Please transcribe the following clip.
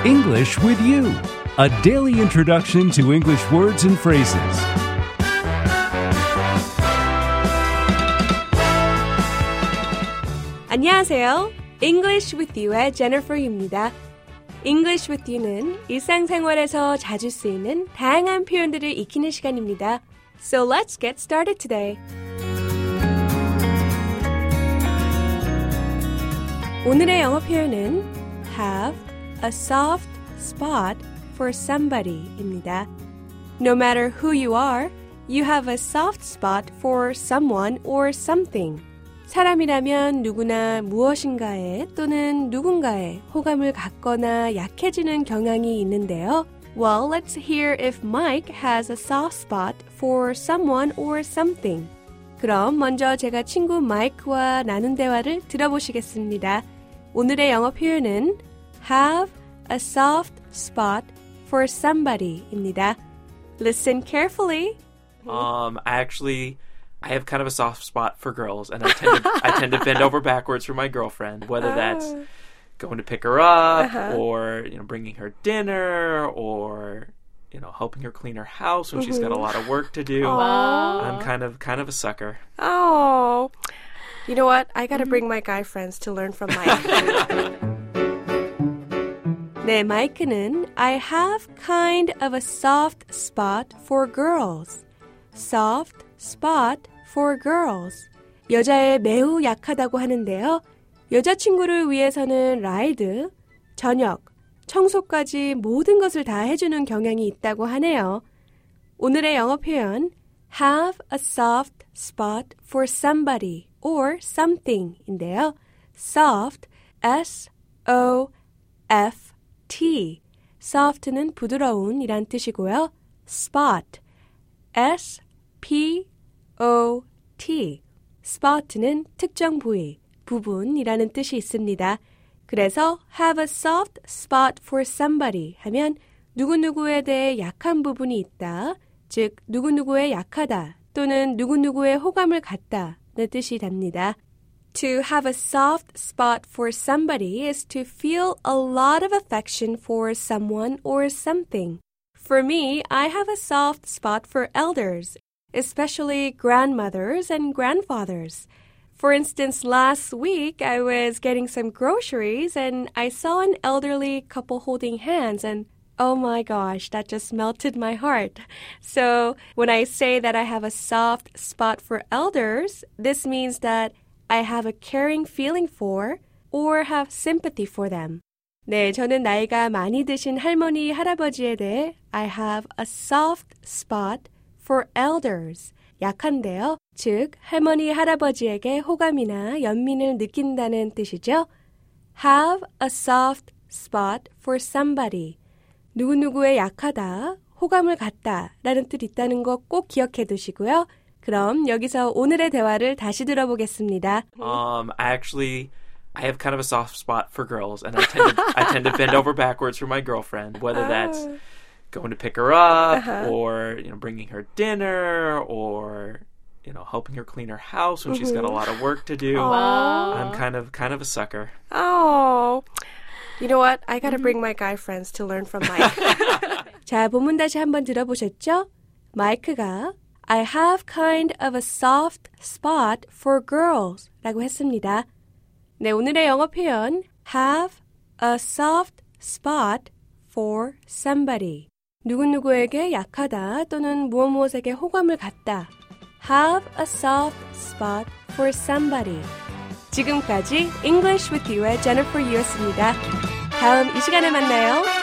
English with you, a daily introduction to English words and phrases. 안녕하세요. English with you의 Jennifer입니다. English with you는 일상생활에서 자주 쓰이는 다양한 표현들을 익히는 시간입니다. So let's get started today. 오늘의 영어 표현은 have a soft spot for somebody입니다. No matter who you are, you have a soft spot for someone or something. 사람이라면 누구나 무엇인가에 또는 누군가에 호감을 갖거나 약해지는 경향이 있는데요. Well, let's hear if Mike has a soft spot for someone or something. 그럼 먼저 제가 친구 마이크와 나눈 대화를 들어보시겠습니다. 오늘의 영어 표현은 have a soft spot for somebody입니다. Listen carefully. I have kind of a soft spot for girls, and I tend to bend over backwards for my girlfriend, whether that's going to pick her up, or bringing her dinner, or helping her clean her house when she's got a lot of work to do. I'm kind of a sucker. Oh, you know what? I gotta bring my guy friends to learn from Mike. 네, 마이크는 I have kind of a soft spot for girls. Soft spot for girls. 여자에 매우 약하다고 하는데요. 여자친구를 위해서는 라이드, 저녁, 청소까지 모든 것을 다 해주는 경향이 있다고 하네요. 오늘의 영어 표현 have a soft spot for somebody or something인데요. soft, S-O-F-T. soft는 부드러운 이란 뜻이고요. spot, S-P-O-T. spot는 특정 부위, 부분이라는 뜻이 있습니다. 그래서 have a soft spot for somebody 하면 누구누구에 대해 약한 부분이 있다, 즉 누구누구에 약하다 또는 누구누구에 호감을 갖다는 뜻이 답니다. To have a soft spot for somebody is to feel a lot of affection for someone or something. For me, I have a soft spot for elders, especially grandmothers and grandfathers. For instance, last week I was getting some groceries and I saw an elderly couple holding hands and oh my gosh, that just melted my heart. So when I say that I have a soft spot for elders, this means that I have a caring feeling for or have sympathy for them. 네, 저는 나이가 많이 드신 할머니, 할아버지에 대해 I have a soft spot for elders. 약한데요. 즉, 할머니, 할아버지에게 호감이나 연민을 느낀다는 뜻이죠. Have a soft spot for somebody. 누구누구에 약하다, 호감을 갖다 라는 뜻이 있다는 거 꼭 기억해 두시고요. 그럼 여기서 오늘의 대화를 다시 들어보겠습니다. I have kind of a soft spot for girls, and I tend to bend over backwards for my girlfriend, whether that's going to pick her up, or bringing her dinner, or helping her clean her house when she's got a lot of work to do. I'm kind of a sucker. Oh, you know what? I gotta bring my guy friends to learn from Mike. 자, 본문 다시 한번 들어보셨죠? 마이크가 I have kind of a soft spot for girls 라고 했습니다. 네, 오늘의 영어 표현 have a soft spot for somebody. 누구누구에게 약하다 또는 무엇무엇에게 호감을 갖다. Have a soft spot for somebody. 지금까지 English with you의 Jennifer Yu였습니다. 다음 이 시간에 만나요.